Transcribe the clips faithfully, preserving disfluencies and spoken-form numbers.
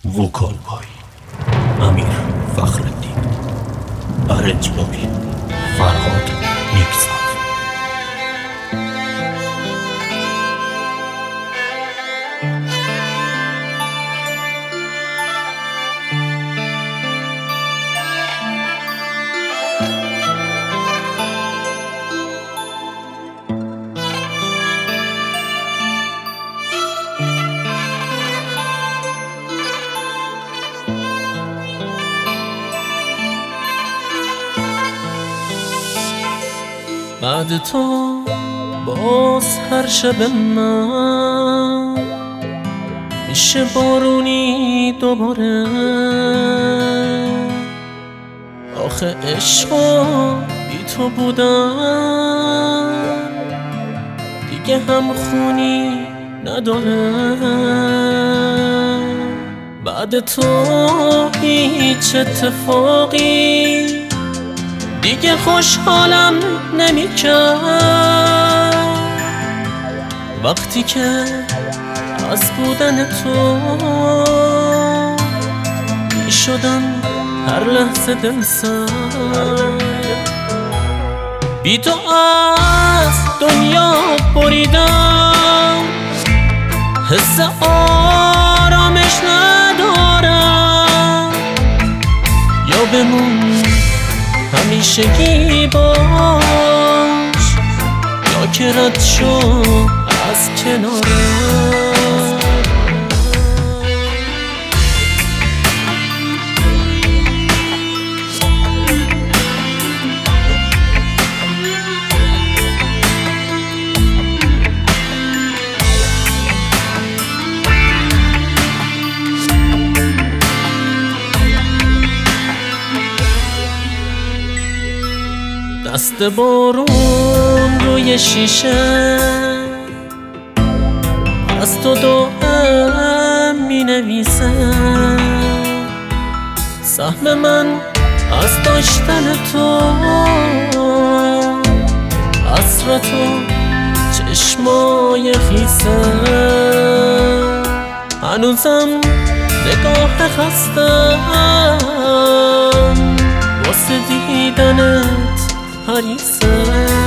وکال بای امیر فخرالدین، ارنج بای فرهاد نیکزاد. بعد تو باز هر شب من میشه بارونی دوباره. آخه عشقا بی تو بودن دیگه هم خونی نداره. بعد تو هیچ اتفاقی دیگه خوشحالم نمی‌کرد. وقتی که از بودن تو میشدم هر لحظه دلسرد. بی تو از دنیا بریدم، حس آرامش ندارم. یا بمون همیشگی باش، یا که رد شو از کنارم. دست بارون روی شیشه از تو دائم می نویسه. سهم من از داشتن تو، عصر تو چشمای خیسه. هنوزم نگاه خستم واسه دیدنت حریصه.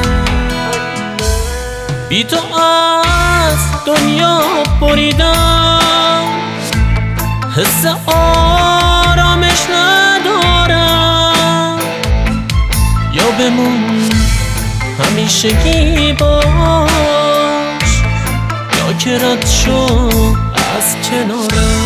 بی تو از دنیا بریدم، حس آرامش ندارم. یا بمون همیشگی باش، یا که رد شو از کنارم.